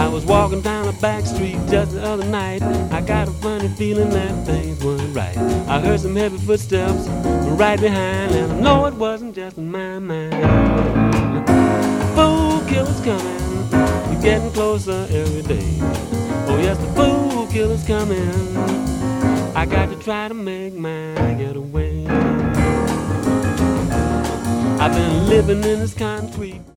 I was walking down a back street just the other night. I got a funny feeling that things weren't right. I heard some heavy footsteps right behind, and I know it wasn't just in my mind. Fool killer's coming, you're getting closer every day. Oh yes, the fool killer's coming. I got to try to make my getaway. I've been living in this concrete